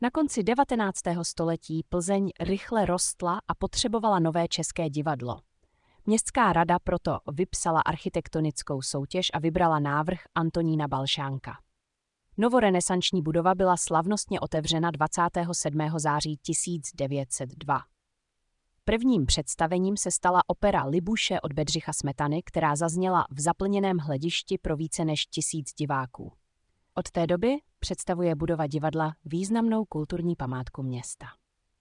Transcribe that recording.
Na konci 19. století Plzeň rychle rostla a potřebovala nové české divadlo. Městská rada proto vypsala architektonickou soutěž a vybrala návrh Antonína Balšánka. Novorenesanční budova byla slavnostně otevřena 27. září 1902. Prvním představením se stala opera Libuše od Bedřicha Smetany, která zazněla v zaplněném hledišti pro více než 1000 diváků. Od té doby představuje budova divadla významnou kulturní památku města.